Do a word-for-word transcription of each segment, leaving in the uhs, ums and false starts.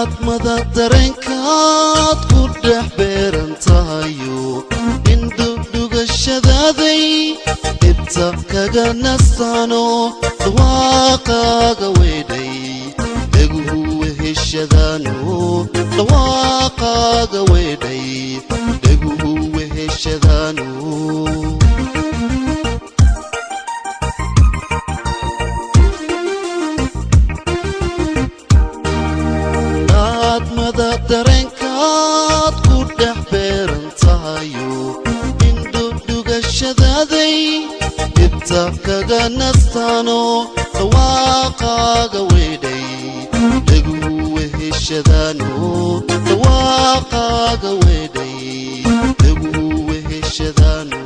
mada dareenkaad ku dhex beeran tahayo in dugdugashadaaday dhibta kaga nastaano dhawaaqaaga weedhay dhaguhu weheshadaano dhawaaqaaga weedhay dhaguhu weheshadaano dareenkaad ku dhex beeran tahayo in dugdugashadaaday dhibta kaga nastaano dhawaaqaaga weedhay dhaguhu weheshadaano dhawaaqaaga weedhay dhaguhu weheshadaano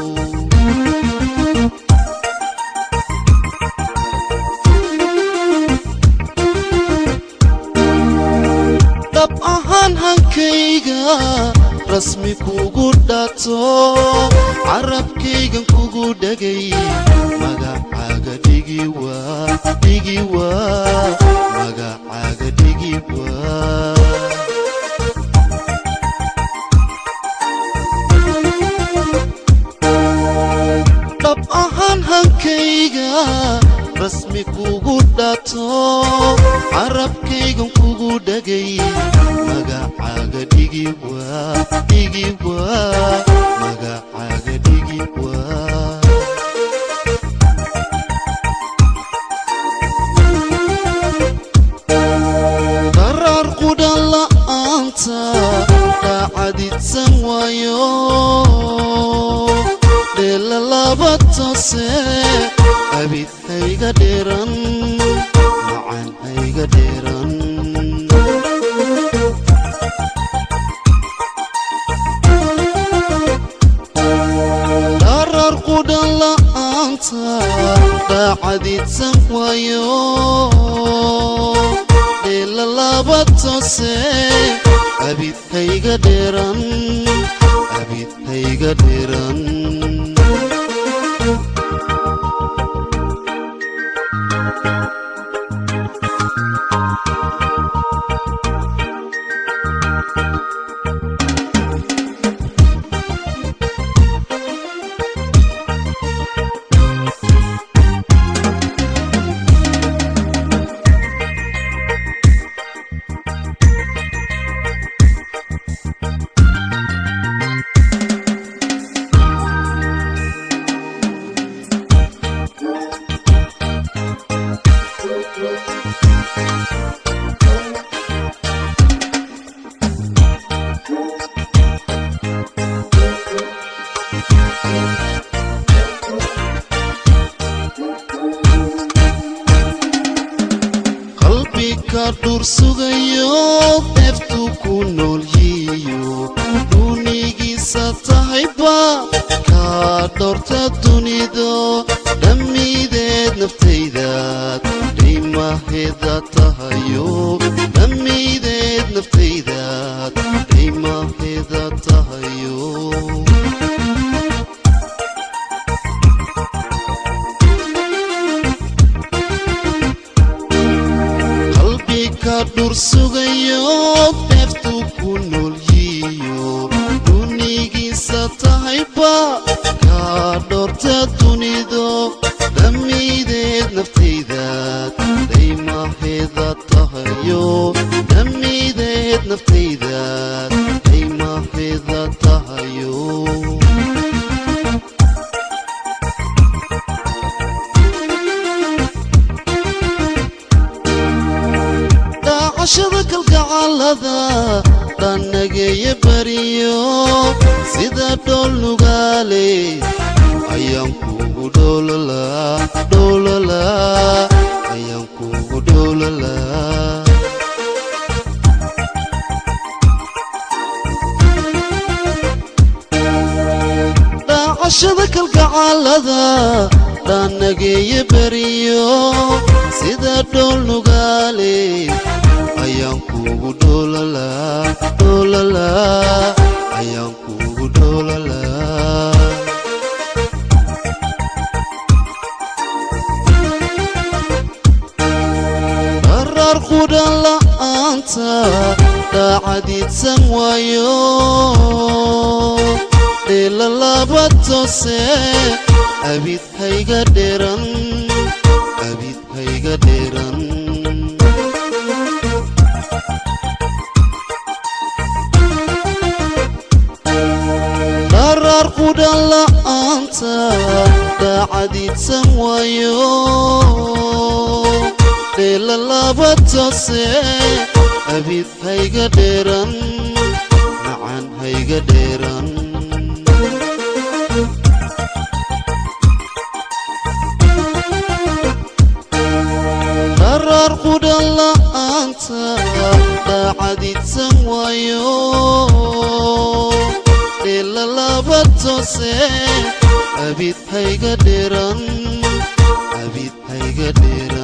hankayga rasmi kugu dhato carabkaygan kugu dhagay magacaaga dhigi waa dhigi waa magacaaga dhigi waa dhab ahaan hankayga rasmi kugu dhato carabkaygan kugu dhagay magacaaga dhigi waa dhigi waa magacaaga dhigi waa qarar qudan la'aanta daacadidsan waayo dheela laba toose abid hayga dheeran macaan hayga dheeran qarar qudan la'aanta daacadidsan waayo dheela laba toose abid hayga dheeran abid hayga dheeran qalbiga dhur sugayo deeftu ku nool yiyo dunigiisa tahayba ka dhorta dunido dhammideed naftaydaad dhimaheeda tahayo dhammideed naftaydaad dhimaheeda tahayo dhur sugayo deeftu ku nool yiyo dunigiisa tahayba ka dhorta dunido dhammideed naftaydaad dhimaheeda tahayo dhammideed naftaydaad dhimaheeda tahayo shada kalgacalada dhanageeye bariyo sida dhool nugaale ayaan kugu dhoololaa dhoololaa ayaan kugu dhoololaa dhaacashada kalgacalada dhanageeye bariyo sida dhool nugaale ayaan kugu dhoololaa dhoololaa ayaan kugu dhoololaa qarar qudan la'aanta daacadid samwayo dhela labatose abid hayga dheeran abid hayga dheeran darar qudan la'aanta daacadid samwayo dhela labatose abid hayga dheeran macan hayga dheeran darar qudan la'aanta daacadid samwayo dhela labatose abid hayga dheeran abid hayga dheeran